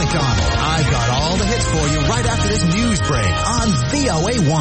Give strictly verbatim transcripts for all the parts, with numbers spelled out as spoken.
McDonald. I've got all the hits for you right after this news break on V O A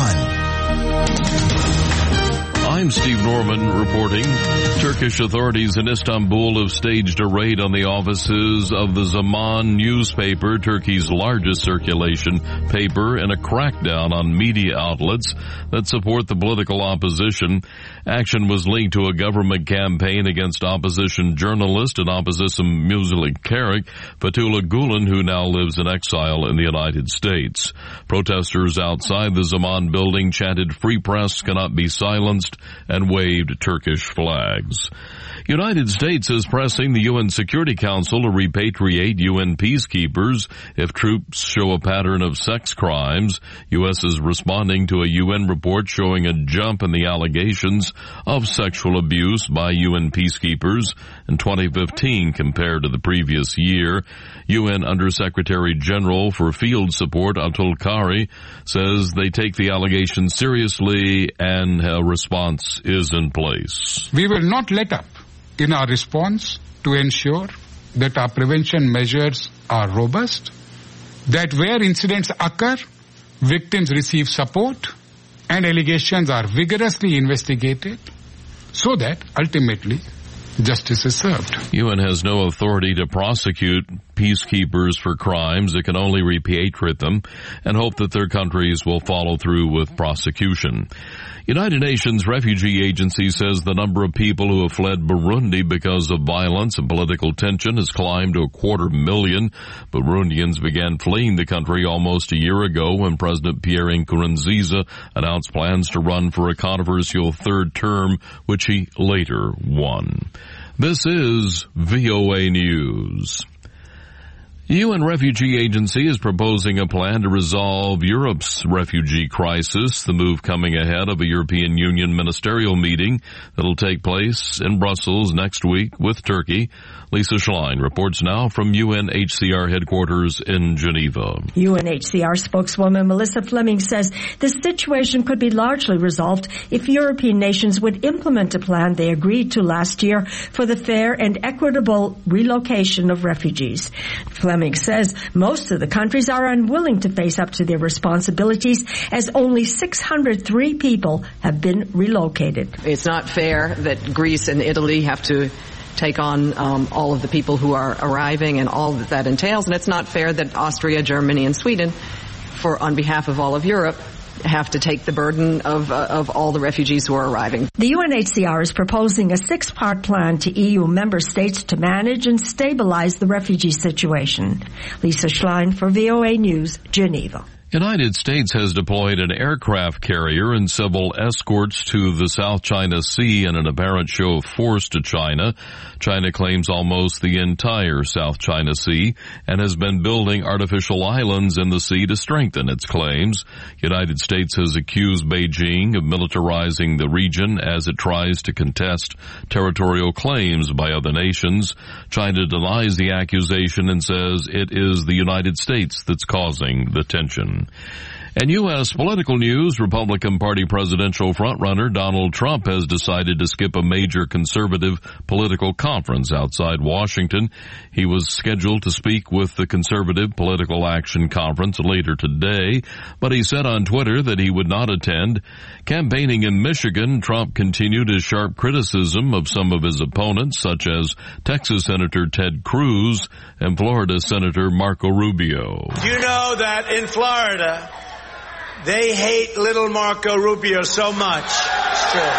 one. I'm Steve Norman reporting. Turkish authorities in Istanbul have staged a raid on the offices of the Zaman newspaper, Turkey's largest circulation paper, and a crackdown on media outlets that support the political opposition. Action was linked to a government campaign against opposition journalist and opposition Mucilek Fethullah Gulen, who now lives in exile in the United States. Protesters outside the Zaman building chanted, "Free press cannot be silenced," and waved Turkish flags. United States is pressing the U N Security Council to repatriate U N peacekeepers if troops show a pattern of sex crimes. U S is responding to a U N report showing a jump in the allegations of sexual abuse by U N peacekeepers in twenty fifteen compared to the previous year. U N Undersecretary General for Field Support Atul Khari says they take the allegations seriously and a response is in place. We will not let up in our response to ensure that our prevention measures are robust, that where incidents occur, victims receive support and allegations are vigorously investigated so that ultimately justice is served. U N has no authority to prosecute peacekeepers for crimes. It can only repatriate them and hope that their countries will follow through with prosecution. United Nations Refugee Agency says the number of people who have fled Burundi because of violence and political tension has climbed to a quarter million. Burundians began fleeing the country almost a year ago when President Pierre Nkurunziza announced plans to run for a controversial third term, which he later won. This is V O A News. The U N Refugee Agency is proposing a plan to resolve Europe's refugee crisis, the move coming ahead of a European Union ministerial meeting that will take place in Brussels next week with Turkey. Lisa Schlein reports now from U N H C R headquarters in Geneva. U N H C R spokeswoman Melissa Fleming says the situation could be largely resolved if European nations would implement a plan they agreed to last year for the fair and equitable relocation of refugees. Fleming says most of the countries are unwilling to face up to their responsibilities as only six hundred three people have been relocated. It's not fair that Greece and Italy have to take on um, all of the people who are arriving and all that that entails. And it's not fair that Austria, Germany, and Sweden, for on behalf of all of Europe, have to take the burden of uh, of all the refugees who are arriving. The U N H C R is proposing a six-part plan to E U member states to manage and stabilize the refugee situation. Lisa Schlein for V O A News, Geneva. United States has deployed an aircraft carrier and several escorts to the South China Sea in an apparent show of force to China. China claims almost the entire South China Sea and has been building artificial islands in the sea to strengthen its claims. United States has accused Beijing of militarizing the region as it tries to contest territorial claims by other nations. China denies the accusation and says it is the United States that's causing the tension. In U S political news, Republican Party presidential frontrunner Donald Trump has decided to skip a major conservative political conference outside Washington. He was scheduled to speak with the Conservative Political Action Conference later today, but he said on Twitter that he would not attend. Campaigning in Michigan, Trump continued his sharp criticism of some of his opponents, such as Texas Senator Ted Cruz and Florida Senator Marco Rubio. You know that in Florida, they hate little Marco Rubio so much. It's true.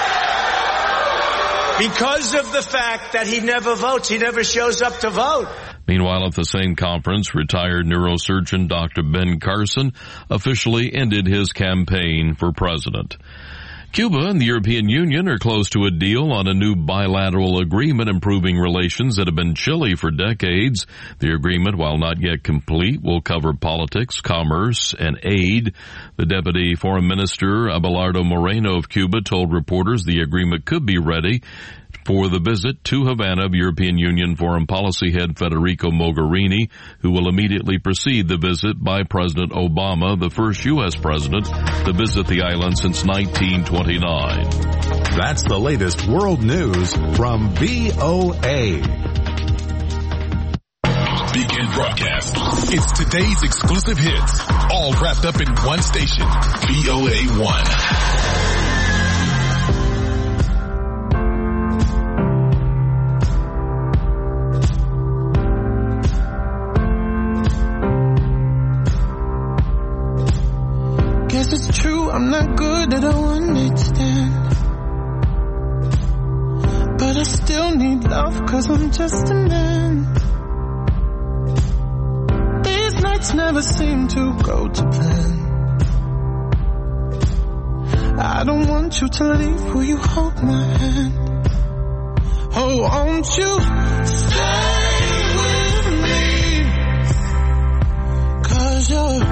Because of the fact that he never votes. He never shows up to vote. Meanwhile, at the same conference, retired neurosurgeon Doctor Ben Carson officially ended his campaign for president. Cuba and the European Union are close to a deal on a new bilateral agreement improving relations that have been chilly for decades. The agreement, while not yet complete, will cover politics, commerce, and aid. The Deputy Foreign Minister, Abelardo Moreno of Cuba, told reporters the agreement could be ready for the visit to Havana of European Union Foreign Policy Head Federico Mogherini, who will immediately precede the visit by President Obama, the first U S president to visit the island since nineteen twenty-nine. That's the latest world news from V O A. Begin broadcast. It's today's exclusive hits, all wrapped up in one station, V O A one. Guess it's true, I'm not good at a one-night stand. But I still need love, cause I'm just a man. These nights never seem to go to plan. I don't want you to leave, will you hold my hand? Oh, won't you stay with me? Cause you're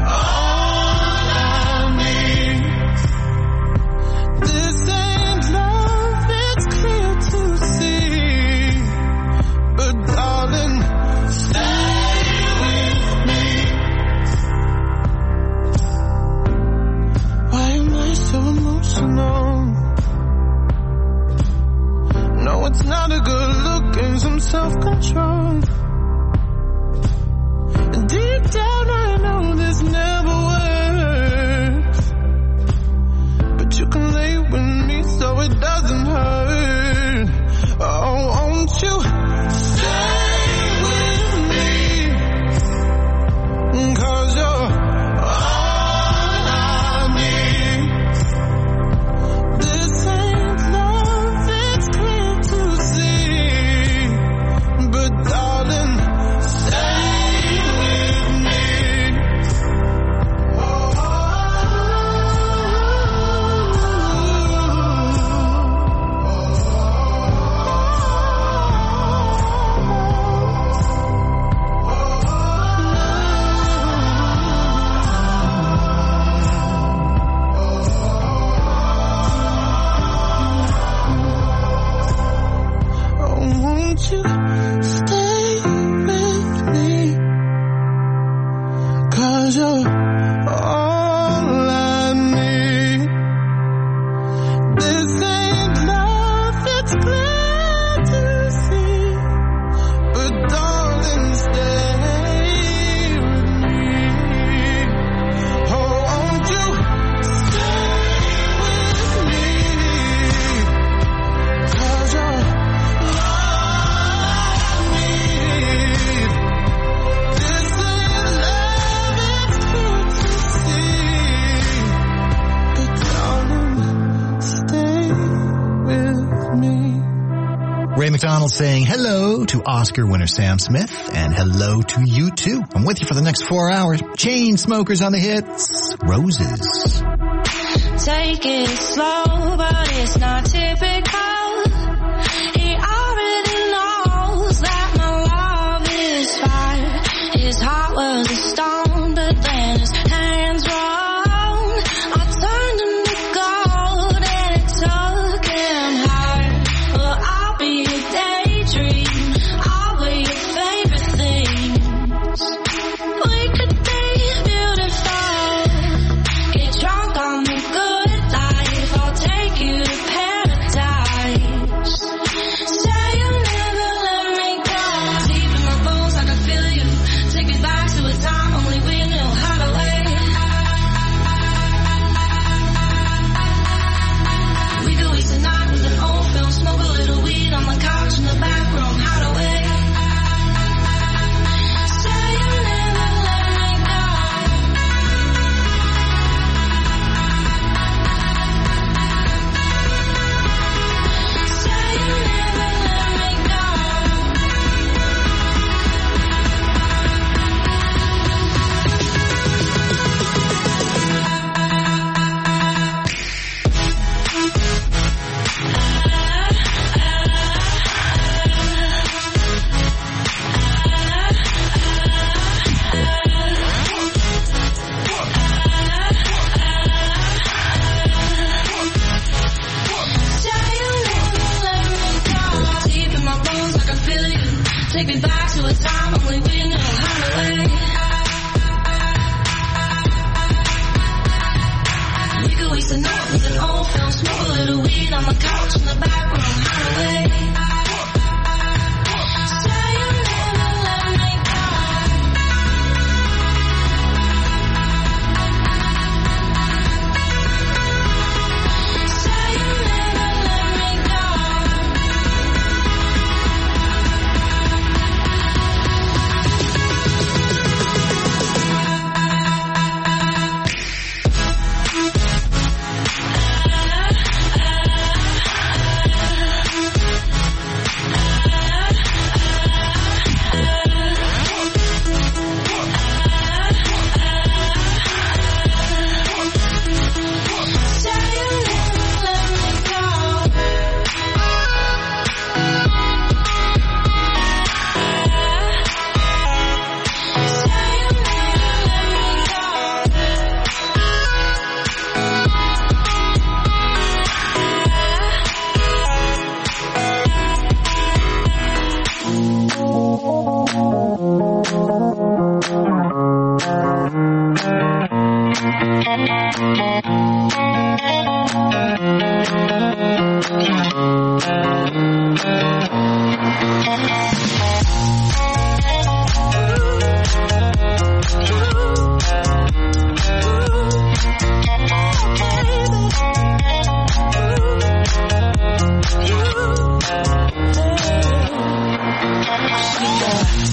it's not a good look and some self-control. Deep down I know this never works, but you can lay with me so it doesn't hurt. Oh, won't you stay with me? Cause you're saying hello to Oscar winner Sam Smith, and hello to you too. I'm with you for the next four hours. Chainsmokers on the hits, Roses. Take it slow, but it's not typical. He already knows that my love is fire. His heart was a stone, but then his hands were on. I turned him to gold and it took him higher. Well, I'll be your daydream. I'll be your favorite things. We could be beautiful. Get drunk on the good life. I'll take you to paradise.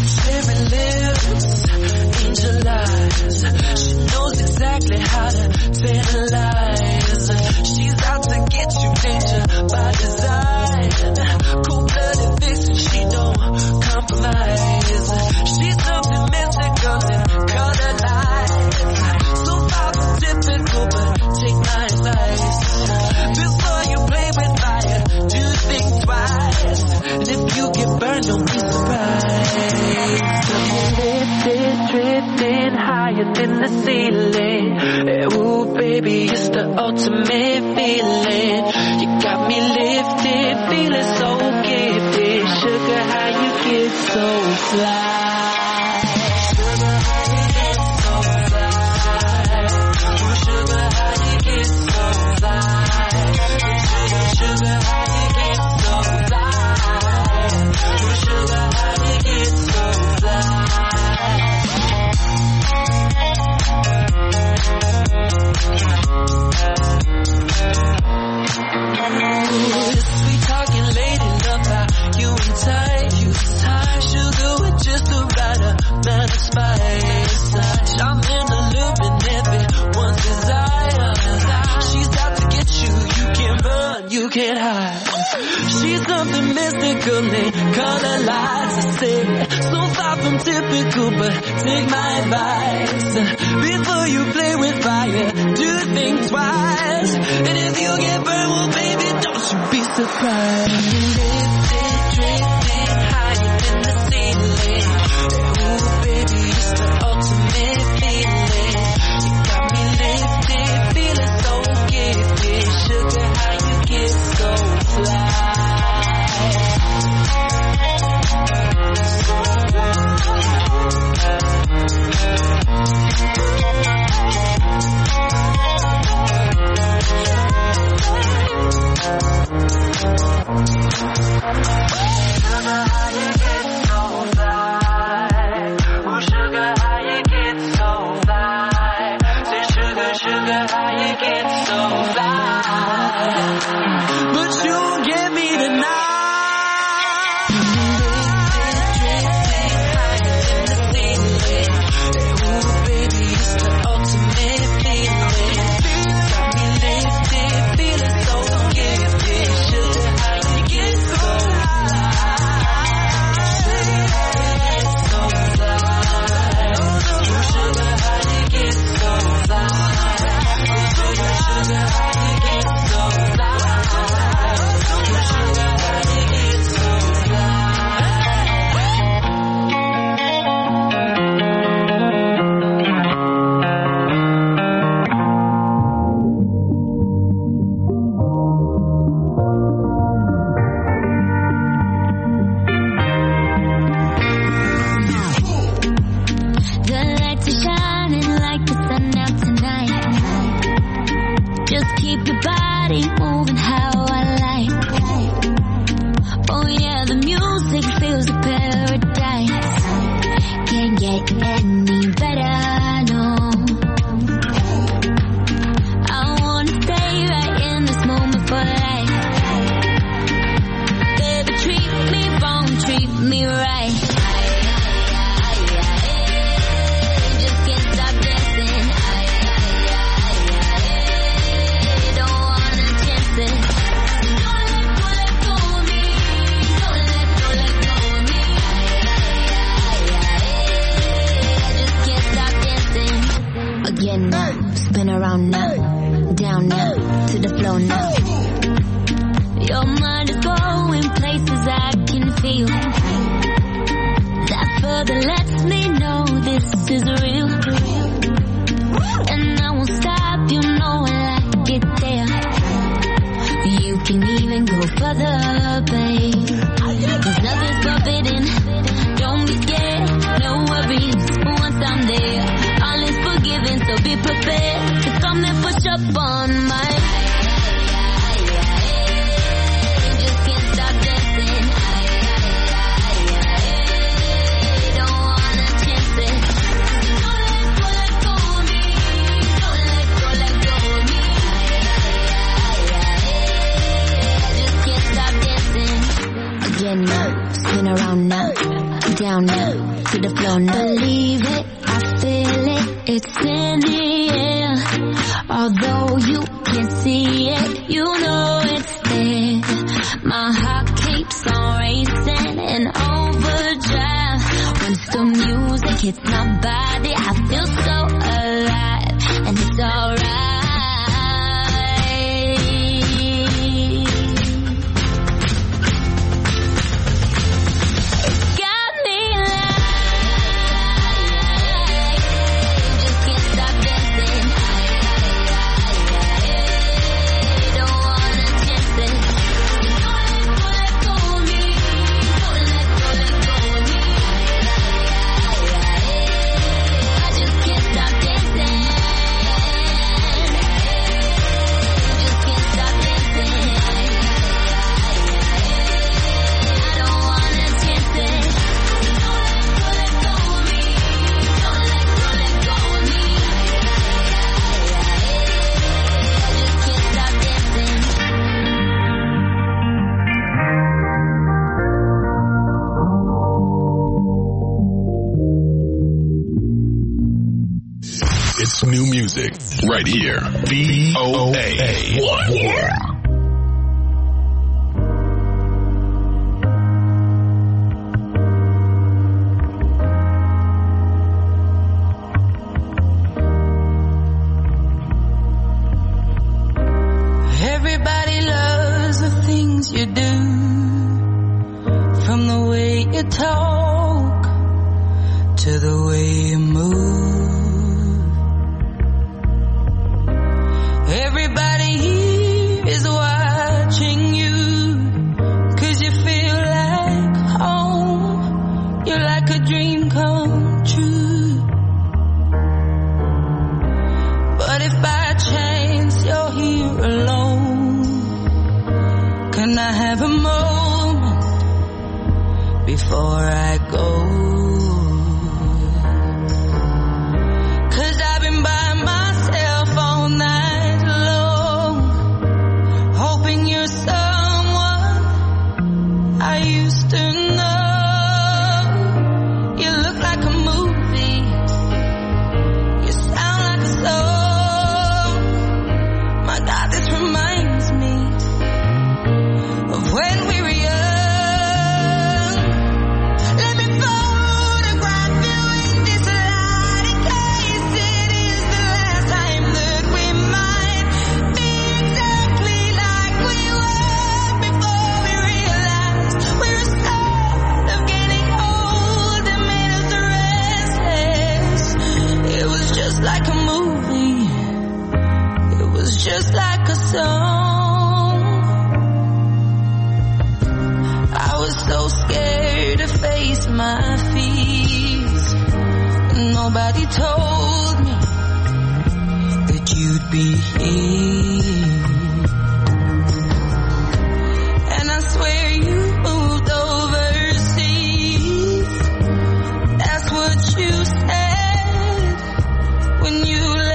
cherry lips, angel eyes. She knows exactly how to tantalize. She's out to get you, danger by design. Cold-blooded vixen, she don't compromise. She's something mystical and color lights. So far from typical, but take my advice. Before you play with fire, do think twice. And if you get burned, don't be surprised. Lifted, drifting higher than the ceiling. Ooh, baby, it's the ultimate feeling. You got me lifted, feeling so gifted. Sugar, how you get so fly? Sugar, how you get so fly? Ooh, sugar, how you get so fly? Sugar, sugar, how you get so fly? Ooh, sugar, how you get so fly? Sweet talking lady, love how you entice. Sugar with just the right amount of spice. I'm in the loop and everyone's desire. She's out to get you, you can't run, you can't hide. She's something mystical and color lights. I say, so far from typical, but take my advice. Before you play with fire, do think twice. And if you get burned, well baby, don't you be surprised. Lifted, drifting higher than the ceiling. Ooh baby, it's the ultimate feeling. You got me lifted, feeling so gifted. Sugar, how you get so fly? Sugar, how you get so fly? Oh, sugar, how you get so fly? Say, sugar, sugar, how you get so fly? But you won't get me tonight. to the floor now. Believe it, I feel it, it's in the air. Although you can't see it, you know it's there. My heart keeps on racing in overdrive. When the music hits my body, I feel so alive, and it's alright. It's new music right here. V O A one. Yeah. Everybody loves the things you do, from the way you talk to the way you move. Everybody here is watching you, 'cause you feel like home. You're like a dream come true. But if by chance you're here alone, can I have a moment before I go? Just like a song. I was so scared to face my fears. Nobody told me that you'd be here. And I swear you moved overseas. That's what you said when you left.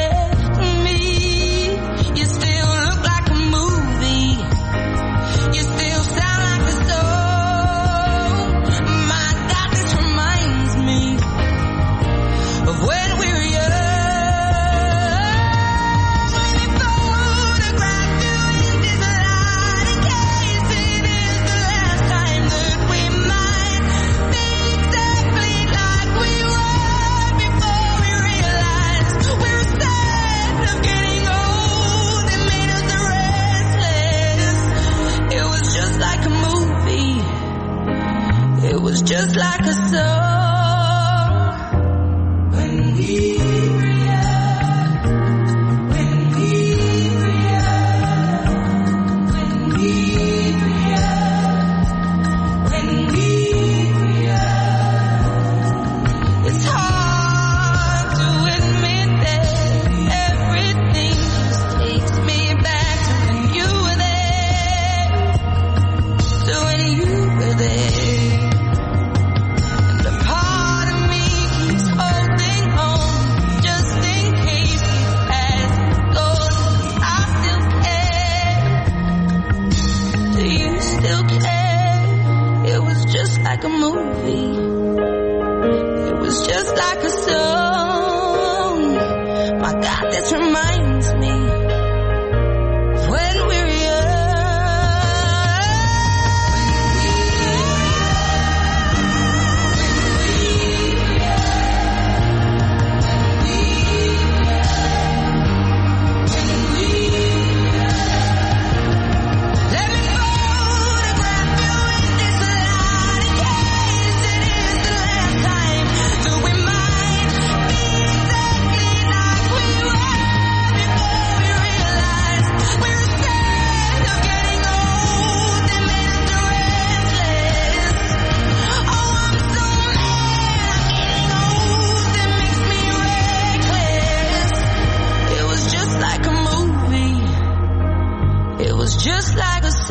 was just like a song. My God, this reminds me of when we were just like a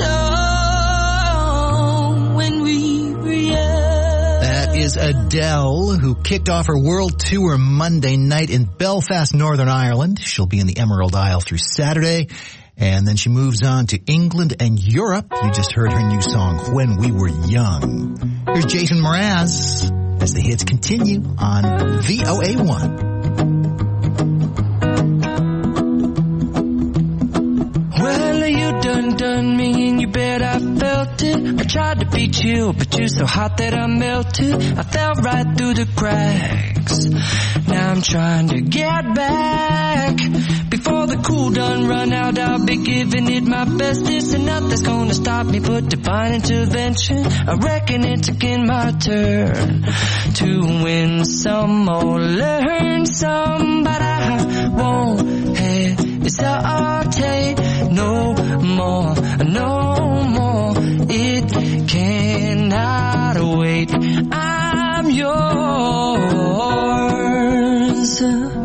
song when we were young. That is Adele, who kicked off her world tour Monday night in Belfast, Northern Ireland. She'll be in the Emerald Isle through Saturday, and then she moves on to England and Europe. You just heard her new song, When We Were Young. Here's Jason Mraz as the hits continue on V O A one. Well, you done done me and you bet I felt it. I tried to beat you, but you're so hot that I melted. I fell right through the cracks. Now I'm trying to get back. Before the cool done run out, I'll be giving it my bestest. And nothing's gonna stop me but divine intervention. I reckon it's again my turn to win some or learn some. But I won't hesitate no more, no more. It cannot wait. I'm yours.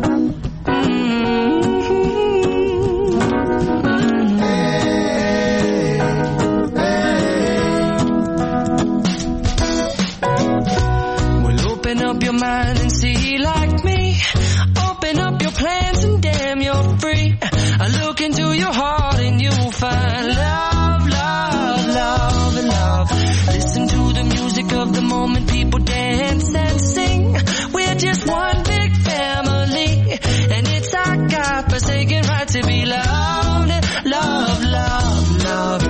Open up your mind and see like me. Open up your plans and damn, you're free. I look into your heart and you'll find love, love, love, and love. Listen to the music of the moment, people dance and sing. We're just one big family, and it's our God-forsaken right to be loved. Love, love, love,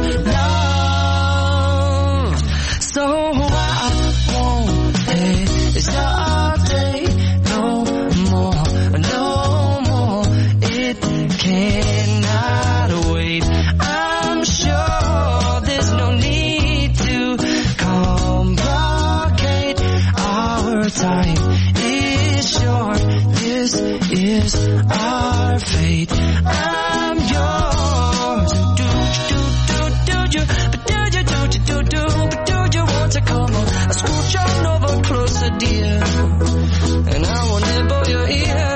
love. So I won't hesitate no more, no more. It cannot wait. I'm sure there's no need to complicate. Our time is short. This is our fate. I'm yours. Do do do do do, but do you do do do do, but do you want to come on? I scooch on over closer, dear, and I will nibble your ear.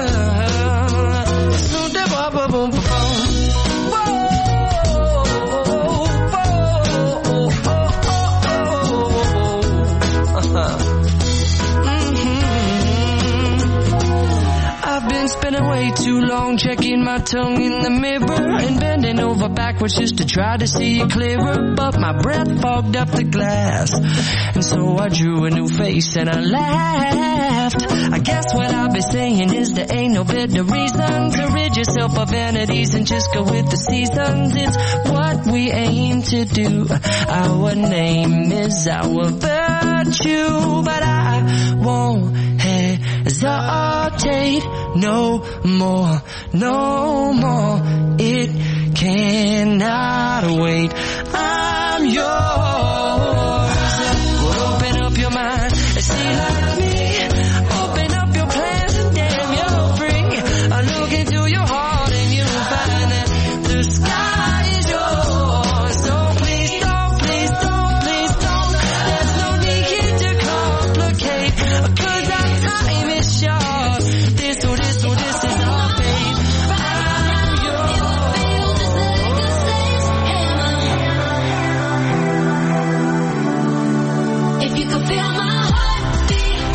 Spending way too long checking my tongue in the mirror and bending over backwards just to try to see it clearer, but my breath fogged up the glass, and so I drew a new face and I laughed. I guess what I'll be saying is there ain't no better reason to rid yourself of vanities and just go with the seasons. It's what we aim to do. Our name is our virtue, but I won't hesitate no more, no more. It cannot wait. I'm yours. Well, open up your mind and see like me. Open up your plans and damn, you're free. I look into your heart and you'll find that the sky is yours. So please don't, please don't, please don't. There's no need here to complicate, 'cause our time is short. This or this or this is our fate. I'm yours. If you could feel my heartbeat,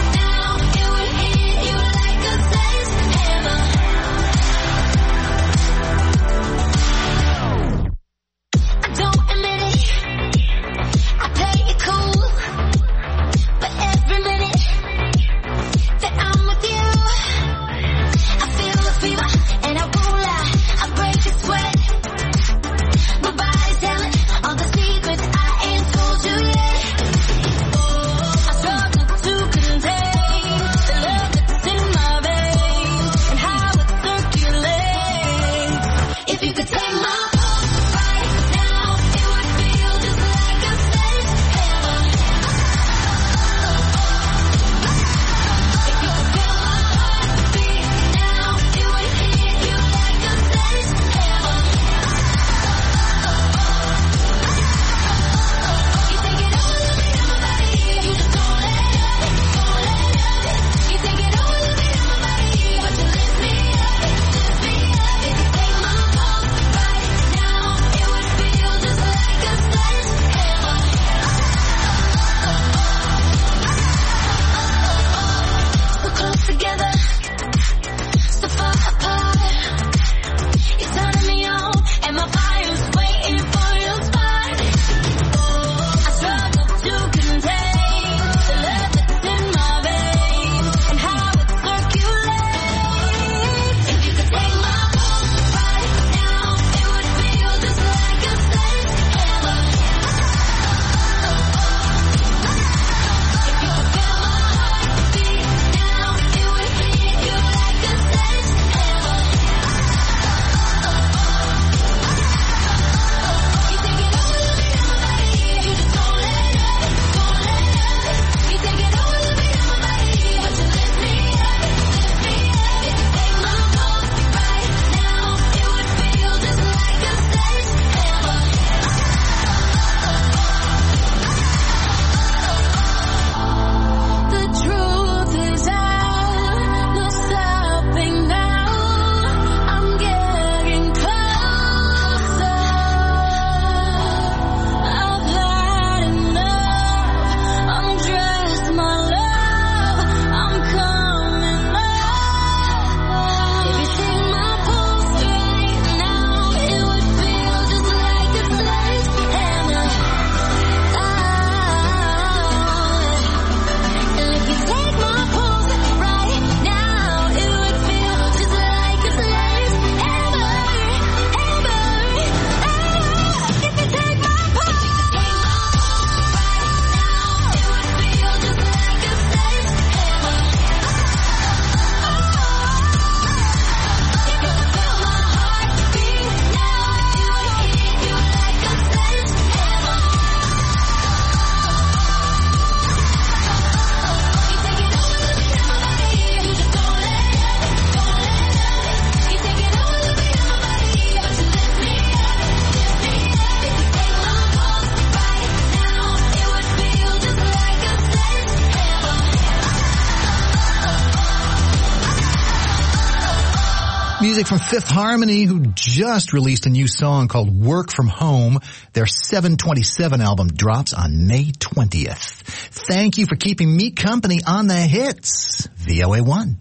Music from Fifth Harmony, who just released a new song called Work From Home. Their seven twenty-seven album drops on May twentieth. Thank you for keeping me company on the hits. V O A one.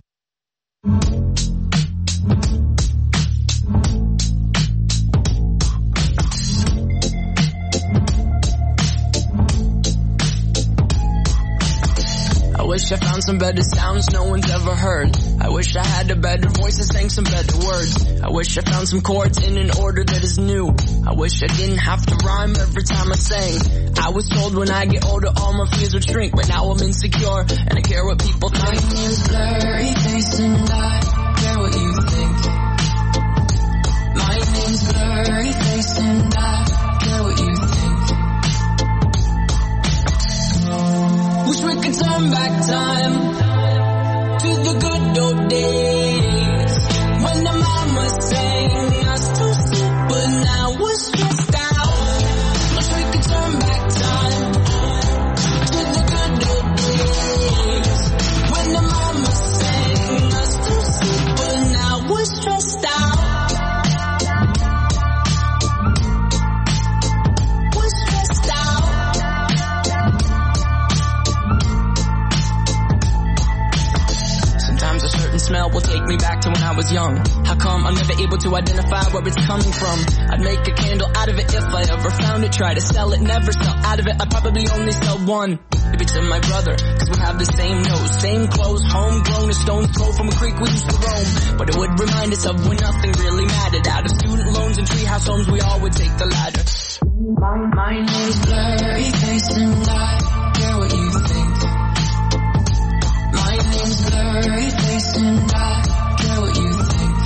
I wish I found some better sounds no one's ever heard. I wish I had a better voice and sang some better words. I wish I found some chords in an order that is new. I wish I didn't have to rhyme every time I sang. I was told when I get older all my fears would shrink, but now I'm insecure and I care what people think. My name's Blurry Face and I care what you think. My name's Blurry Face and I care what you think. Wish we could turn back time to the good old days when the mama sang us to sleep, but now we're stressed out. Wish we could turn back time to the good old days when the mama sang us to sleep, but now we're stressed out. We're stressed out. Sometimes a certain smell will take me back to when I was young. How come I'm never able to identify where it's coming from? I'd make a candle out of it if I ever found it. Try to sell it, never sell out of it. I'd probably only sell one. Maybe to my brother, cause we have the same nose, same clothes, homegrown, a stone's throw from a creek we used to roam. But it would remind us of when nothing really mattered. Out of student loans and treehouse homes, we all would take the ladder. My, my name's Blurry Face and I care what you think. My name's Blurry Face and I care what you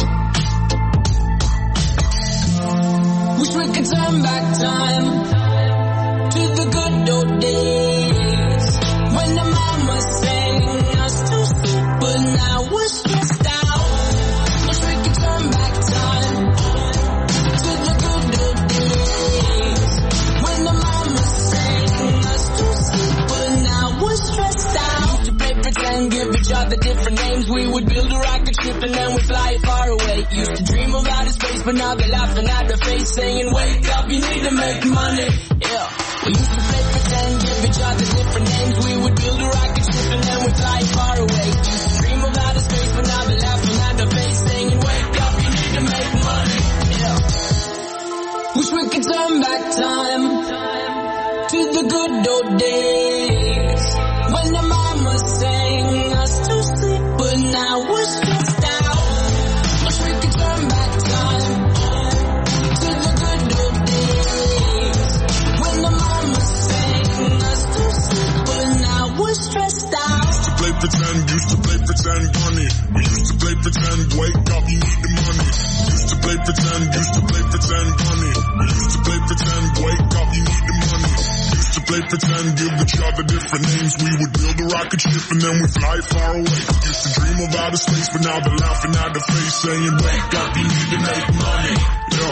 think. Wish we could turn back time to the good old days when the mama sang us to sleep, but now we're stressed out. Wish we could turn back time to the good old days when the mama sang us to sleep, but now we're stressed out. Used to play pretend, give each other different names. We would build a rocket ship and then we'd fly far away. Used to dream of outer space, but now they're laughing at the face, saying, wake up, you need to make money. Yeah. We used to play pretend, give each other different names. We would build a rocket ship and then we'd fly far away. Used to dream of outer space, but now they're laughing at the face, saying, wake up, you need to make money. Yeah. Wish we could turn back time to the good old days when the mama sang us to sleep, but now we're stressed out. Wish we could turn back time to the good old days when the mama sang us to sleep, but now we're stressed out. Used to play pretend, used to play pretend, money. We used to play pretend, wake up, you need the money. Used to play pretend, used to play pretend, money. We used to play pretend, wake up, you need the money. Used to play pretend, give each other different names. We would build a rocket ship and then we fly far away. Used to dream of outer space, but now they're laughing at the face, saying, wake up, you need to make money. Yeah.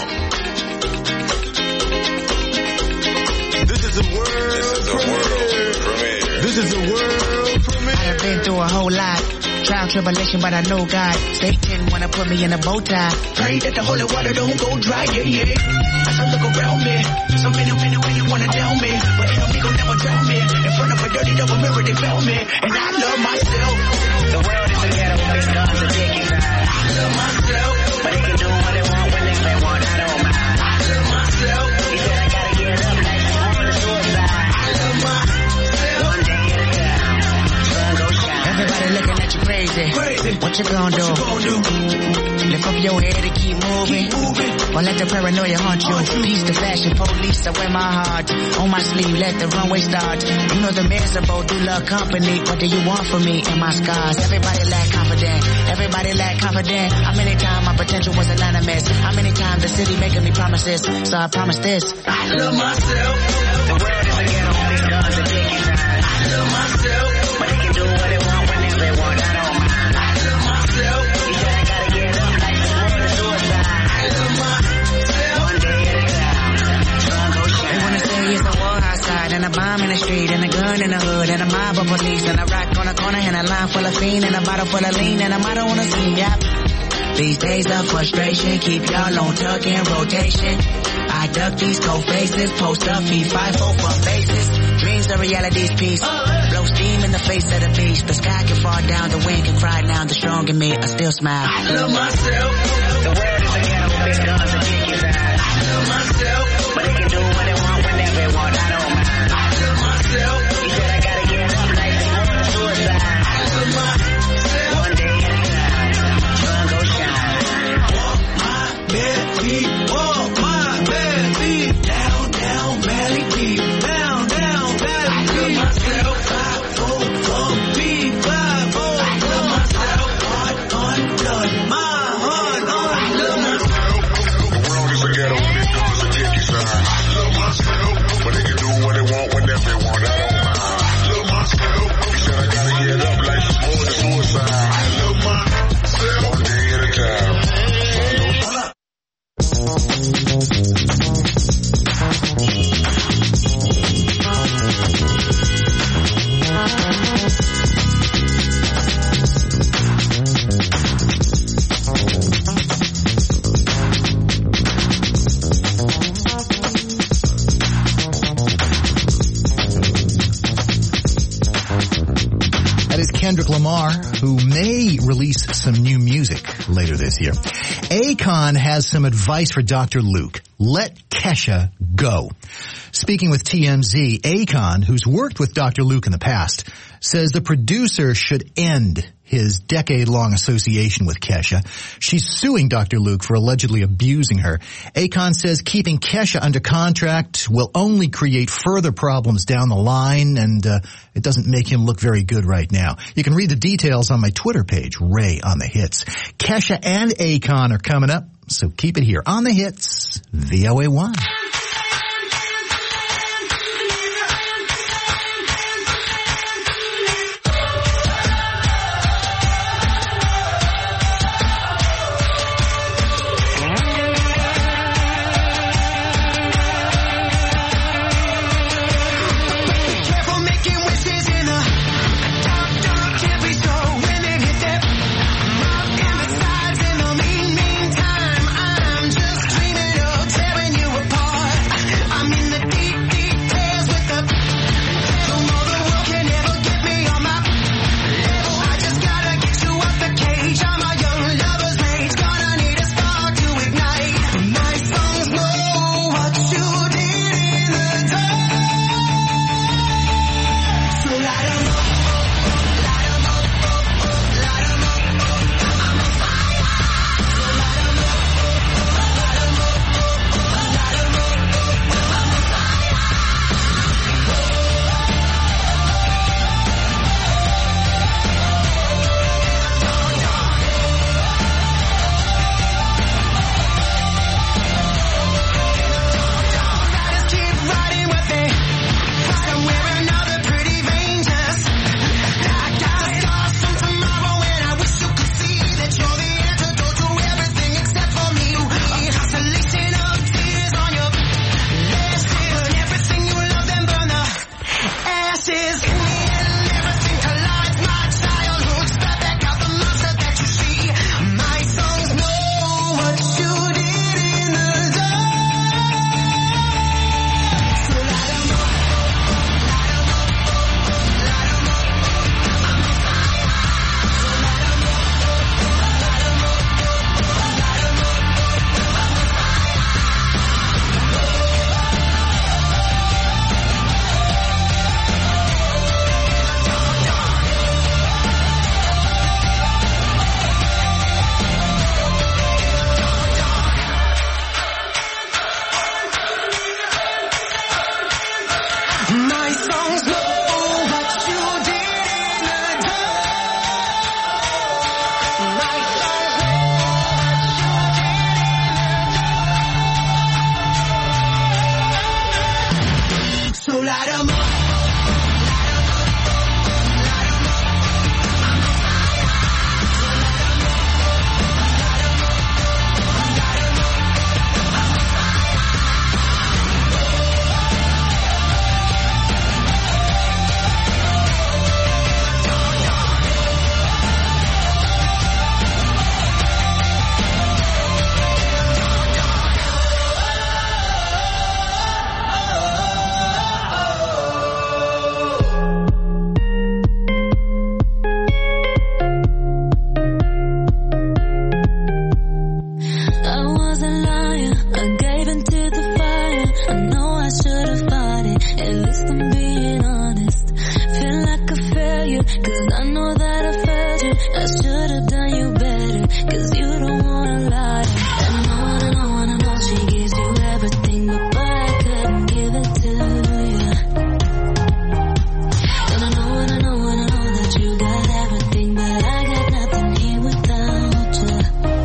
This is a world premiere. This is a world premiere. I have been through a whole lot. Trial, tribulation, but I know God. Satan wanna put me in a bow tie. Pray that the holy water don't go dry, yeah, yeah. As I look around me, so many, many, many wanna down me, but enemy gon' never drown me. In front of a dirty double mirror, they found me, and I love myself. The world is a ghetto, but it's guns are taking time. I love myself, but they can do what they want when they play one. I don't mind. I love myself. He said I gotta get up like the on the suicide. I love myself. One day at a time, sun go shine. Everybody looking at you crazy. Crazy. What you gonna do? What you gonna do? Lift up your head and keep moving. Keep moving. Or let the paranoia haunt you. Peace the fashion police, I wear my heart on my sleeve, let the runway start. You know the miserable do love company. What do you want from me and my scars? Everybody lack confidence. Everybody lack confidence. How many times my potential was anonymous? How many times the city making me promises? So I promise this. I love myself. The world is a ghetto, these guns are taking time. I love myself. But they can do what they want whenever they want. I don't mind. I love myself. He said I gotta get up like the world is suicide. I love myself. One day at a time. Sun go shine. They wanna say it's a war outside and a bomb in the street and a gun in the hood and a mob of police and a rock on the corner and a line full of fiend and a bottle full of lean and a motto on the scene, yep. These days of frustration keep y'all on tuck in rotation. I duck these cold faces, post up, feed five four for faces. Dreams are reality's piece. Blow steam in the face of the beast. The sky can fall down, the wind can cry down. The strong in me, I still smile. I love myself. The world is a ghetto with big guns and kick eyes. I love myself. But they can do what they want whenever they want. I don't mind. I love myself. He said I gotta get up like they want suicide. I love myself. One day at a time. Sun go shine. Walk my bare feet. Walk my bare feet. Down, down, valley deep. Down, down, valley deep. I love myself. Five, four, four, beat, five, four. I love myself. Heart undone. My heart undone. I love myself. The world is a ghetto with big guns and kick sign. I love myself. But they can do what they want whenever they want. I don't mind. I love myself. He said I gotta get up like it's more than suicide. I love myself. One day at a time. Hold up. Kendrick Lamar, who may release some new music later this year. Akon has some advice for Doctor Luke. Let Kesha go. Speaking with T M Z, Akon, who's worked with Doctor Luke in the past, says the producer should end his decade-long association with Kesha. She's suing Doctor Luke for allegedly abusing her. Akon says keeping Kesha under contract will only create further problems down the line, and uh, it doesn't make him look very good right now. You can read the details on my Twitter page, Ray on the Hits. Kesha and Akon are coming up, so keep it here on the Hits, V O A one. Apart. should have done you better, cause you don't wanna lie. I know, I know, I know she gives you everything, but, but I couldn't give it to you. And I know, and I know, and I know that you got everything, but I got nothing here without you.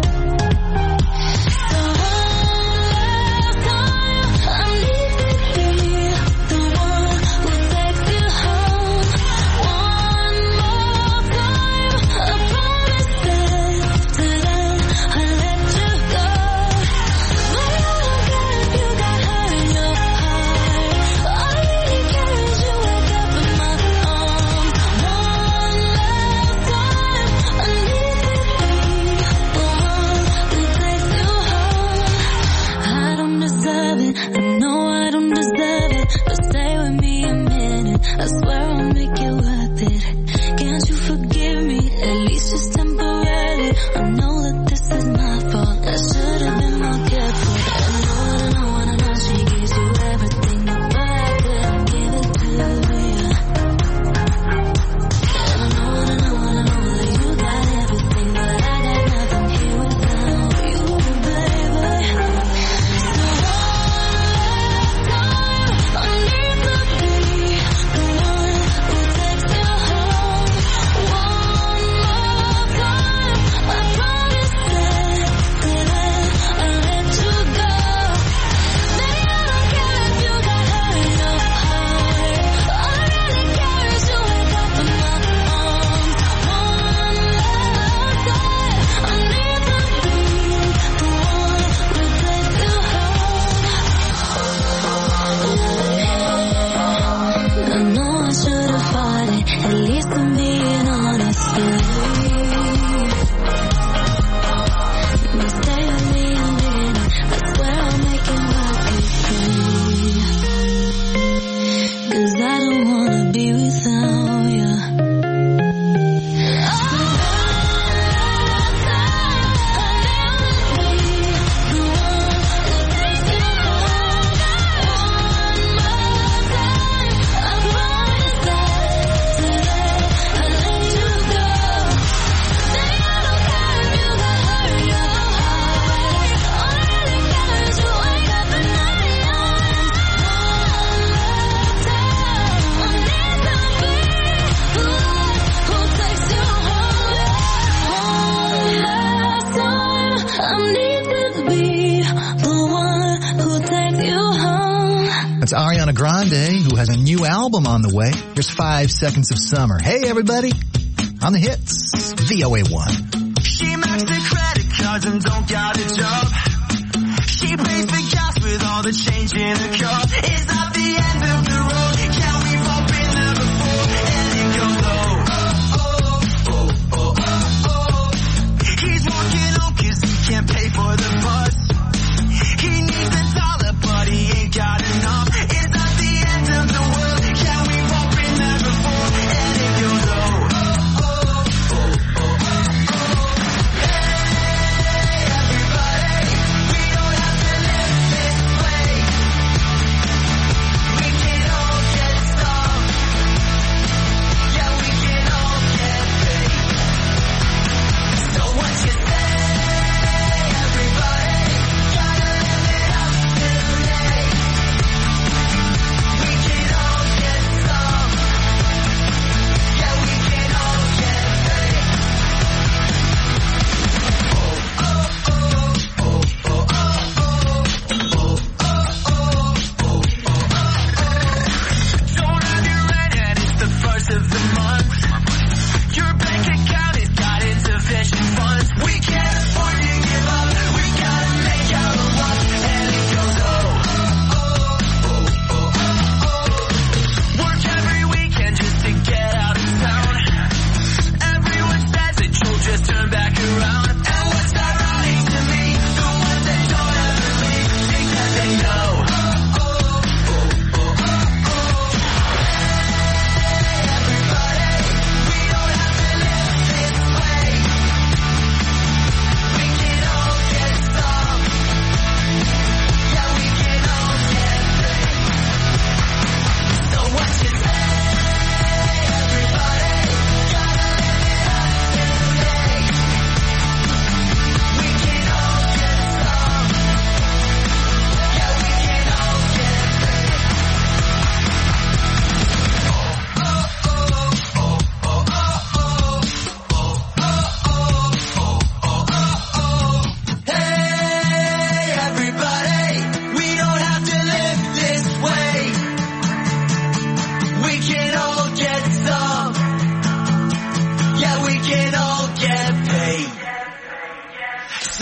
So last time, I need to be the one who takes you home. One more time, I promise that today I'll let you go. But I don't care if you got hurt in your heart. All I really care is you wake up in my arms. One last time, I need to be the one who takes you home. I don't deserve it, I know I don't deserve it, but stay with me a minute, I swear I'll make it worth it. Can't you forgive me, at least just temporarily? I know that this is my fault, I should have been more careful. I know, I know, I know she gives you everything, but I couldn't give it to you. And I know, I know, I know that you got everything, but I got nothing here without you, baby. So one last time, I need to be the one who takes you home. One more time, I promise that today I'll let you go. Baby, I don't care if you got hurt in your heart. All I really care is you wake up in my arms. One last time, I need to be the one who takes you home. I know I should have fought it, at least I'm being honest with you. But stay with me a minute, I swear I'll make it work with you. Cause I don't wanna be without you. So last time, I need to be the one who takes you home. One more time, I promise that today I'll let you go. Baby, I don't care if you got hurt in your heart. All I really care is you wake up in my arms. One last time, I need to be the one who takes you home. One last time, I need to be the one who takes you home. That's Ariana Grande, who has a new album on the way. Here's Five Seconds of Summer. Hey, everybody. On the hits. V O A one. She maxed the credit cards and don't got a job. She pays for gas with all the change in her car. Is that the end of the road? Can we all been there before? And it goes low. He's walking home cause he can't pay for the bus. He needs a dollar but he ain't got enough. Is that the end of the world? Can we all been there before? And it goes low.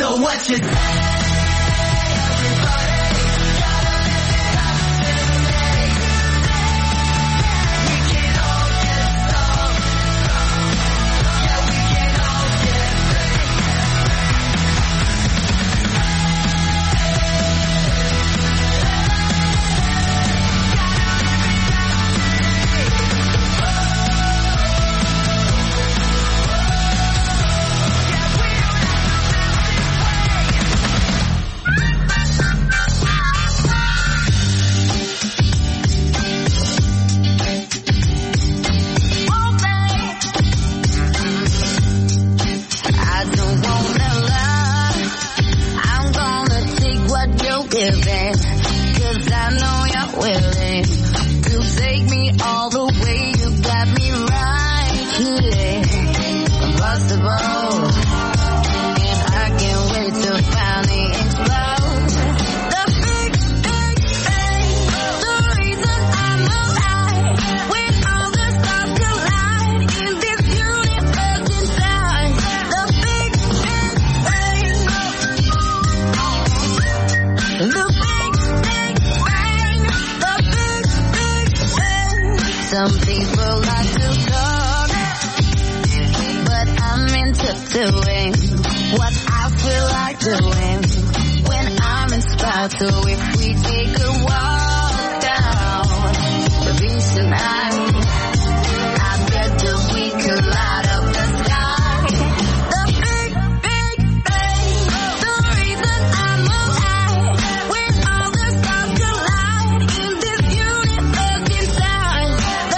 So what you say? Cause I know you're willing to take me all the way. You got me right here, impossible, and I can't wait to finally explode. The big, big thing, the reason I'm alive, when all the stars collide in this universe inside. The big, big thing, the some people like to talk, but I'm into doing what I feel like doing when I'm inspired. So if we take a walk down the beach tonight, I bet that we could light up the sky. The big, big thing, the reason I'm alive, when all the stars collide in this universe inside.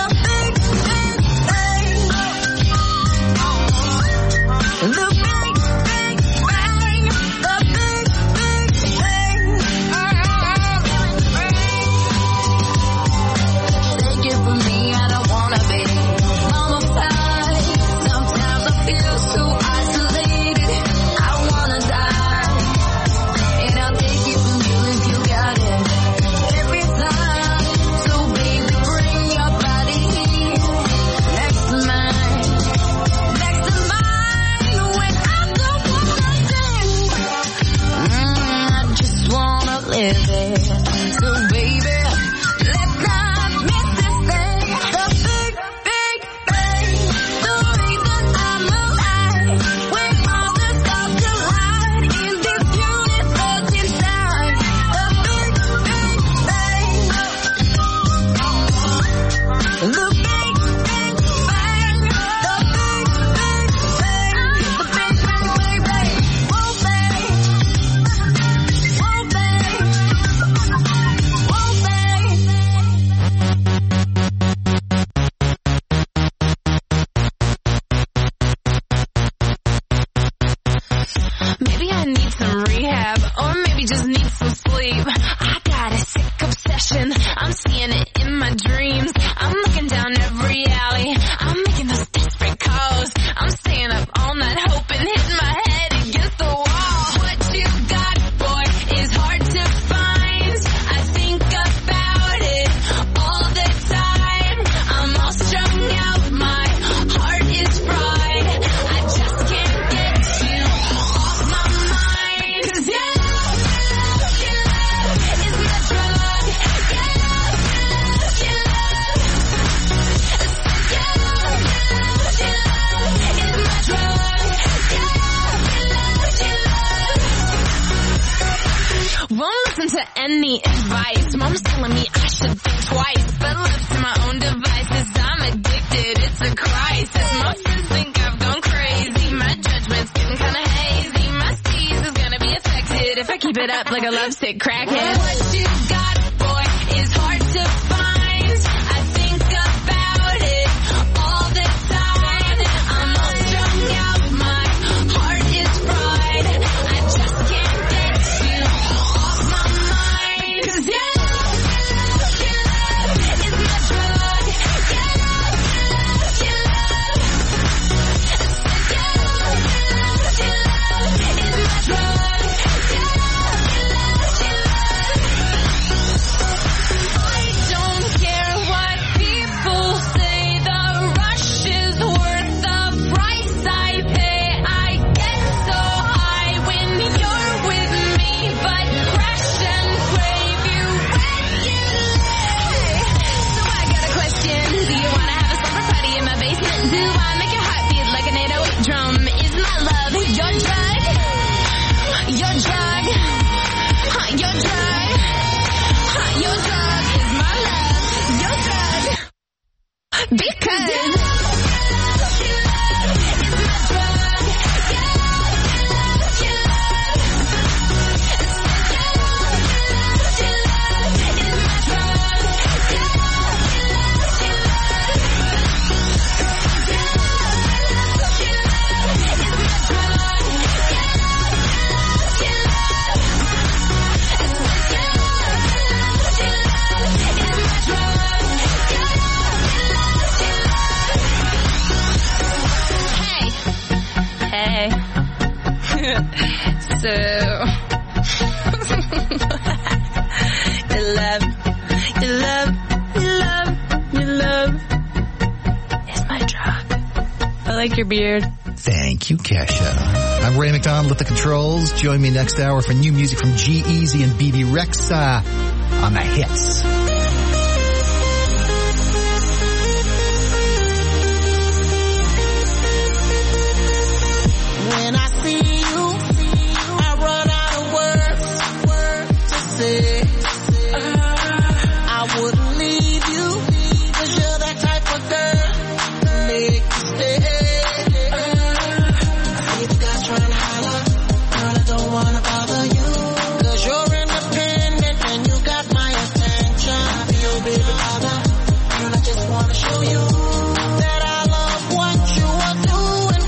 The big, big bang, the big, big bang. Take it from me, I don't wanna be mummified. Sometimes I feel so isolated, I wanna die. And I'll take it from you if you got it, every time. So baby, bring your body here, next to mine, next to mine. When I don't wanna sing, mm, I just wanna live it. So baby, let's not miss this thing. The big, big thing, the reason I'm alive, when all the stars collide in this universe inside. The big, big thing, the big, big bang, the big, big bang, the big, big, big bang. Whoa, bang, whoa, bang, whoa, bang. Maybe I need some rehab, or maybe just need some sleep. I got a sick obsession, I'm seeing it in my dreams. I'm looking down every alley, I'm making those desperate calls. I'm staying up all night hoping, hitting my head against the wall. What you got, boy, is hard to find. I think about it all the time. I'm all strung out, my heart is fried. I just can't get you off my mind. 'Cause your love, your love, your love is my drug. Your love, your love, your love. Your love, your love, your love is my drug. Your love, your love, your love. Won't listen to any advice. Mom's telling me I should think twice, but left to my own devices, I'm addicted. It's a crisis. Most friends think I've gone crazy. My judgment's getting kinda hazy. My steez is gonna be affected if I keep it up like a lovesick crackhead. What you got, boy, is hard to find. I think about it all the time. I'm all strung out, my heart is fried. I just can't get you off my mind. 'Cause your love, your love, your love is my drug. Your love, your love, your love. Your love, your love, your love is my drug. Your love, your love, your love. I don't Your love, your love, your love, your love is my drug. I like your beard. Thank you, Kesha. I'm Ray McDonald at the controls. Join me next hour for new music from G-Eazy and B B Rexa on the hits. When I see you, I run out of words to say. I wouldn't leave you, 'cause you're that type of girl to make you stay. I see the guys trying to holler, girl, I don't wanna bother you, 'cause you're independent and you got my attention. I'll be your baby father, girl, I just wanna show you that I love what you are doing.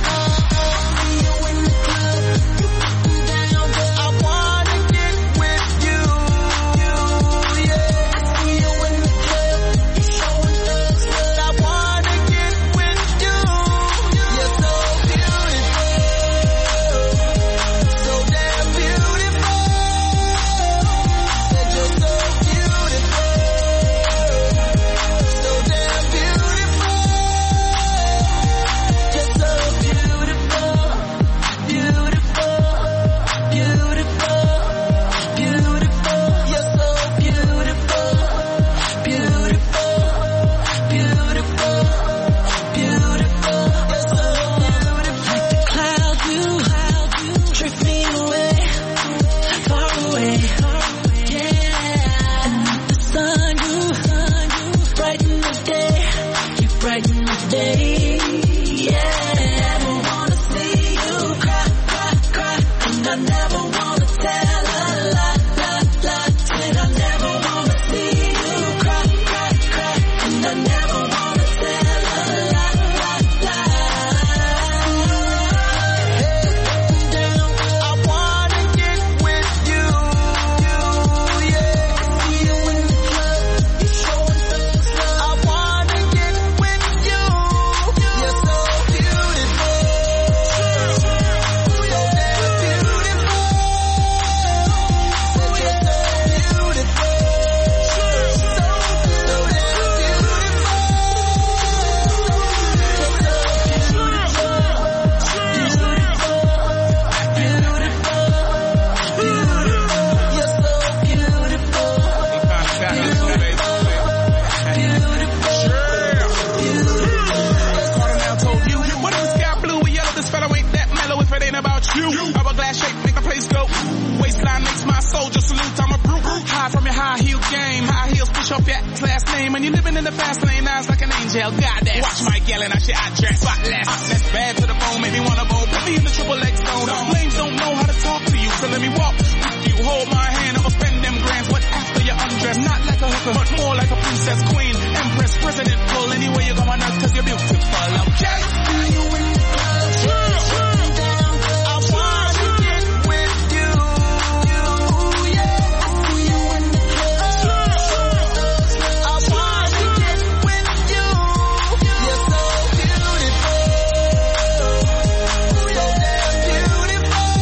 Beautiful.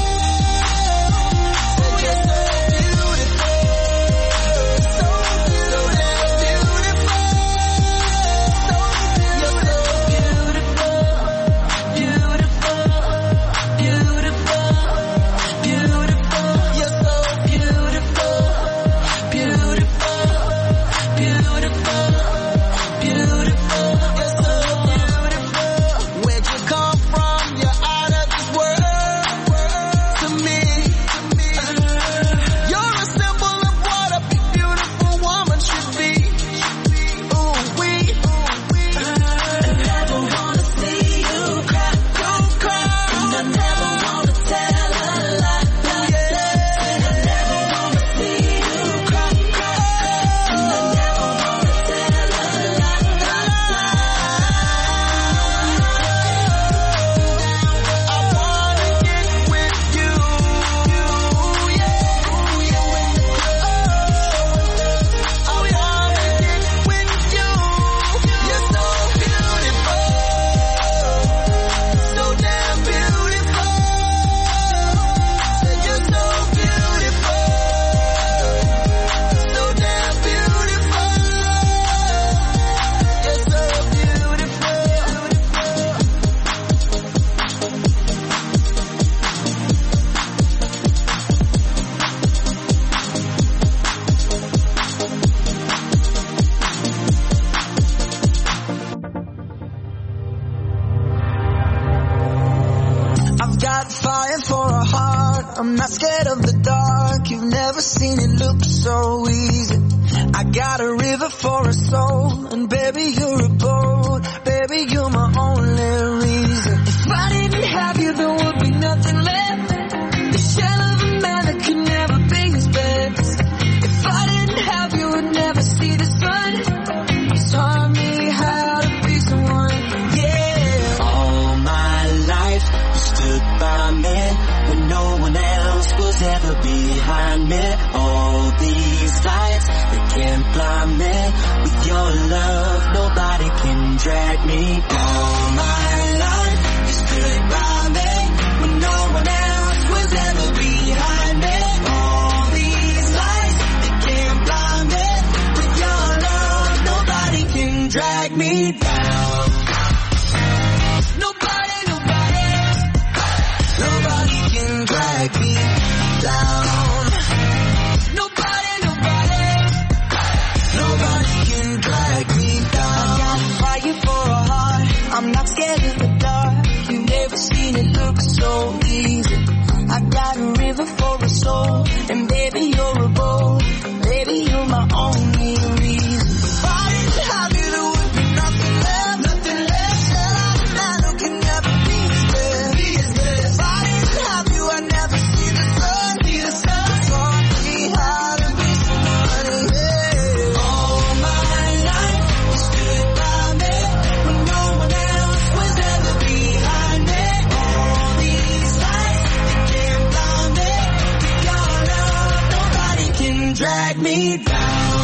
flying for a heart. I'm not scared of the dark. You've never seen it look so easy. I got a river for a soul, and baby you're a boat. Baby you're my only reason. If I didn't have you, there would be nothing left. The shell of a man that could never be his best. If I didn't have you, I'd never see the sun. You taught me how to be someone. Yeah. All my life you stood by me when no one else was ever behind me. All these lights, they can't blind me. With your love, nobody can drag me. All my life you stood by me when no one else was ever behind me. All these lights, they can't blind me. With your love, nobody can drag me down. Nobody, nobody, nobody can drag me down. Nobody, nobody, nobody can drag me down. I got fire for a heart. I'm not scared of the dark. You've never seen it look so easy. I got a river for a soul, and baby you're a boat. Baby you're my only reason. If I didn't have you, there would be nothing left. Nothing left. Shell of a man who can never be his best. Be his best. If I didn't have you, I'd never see the sun. See the sun. Taught me how to be somebody. Yeah. All my life you stood by me when no one else was ever behind me. All these lights, they can't blind me. With your love, nobody can drag me down.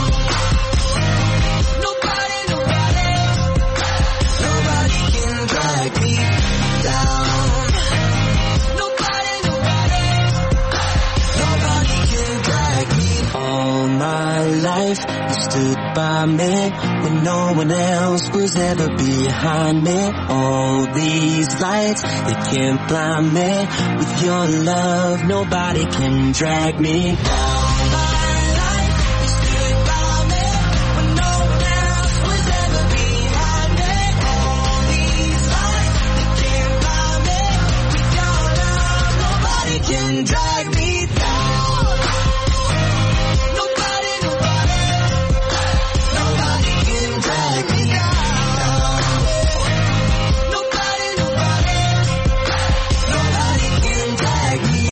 Nobody, nobody, nobody can drag me down. Nobody, nobody, nobody can drag me. All my life you stood by me when no one else was ever behind me. All these lights, they can't blind me. With your love, nobody can drag me down. Drag me